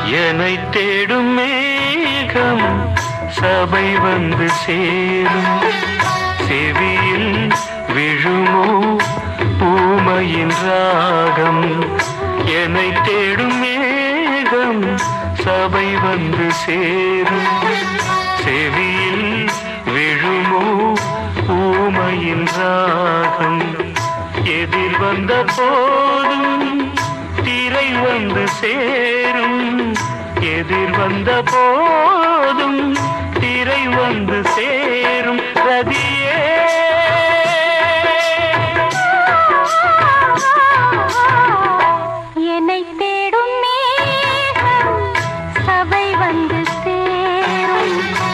என்னை தேடும் மேகம் சபை வந்து சேரும். செவியில் விழுமோ ஊமையின் ராகம். என்னை தேடும் மேகம் சபை வந்து சேரும். செவியில் விழுமோ ஊமையின் ராகம். எதிர் வந்த போதும் திரை வந்து சேரும். எதிர் வந்த போதும் திரை வந்து சேரும். ரதியே என்னை தேடும் மேகம் சபை வந்து சேரும்.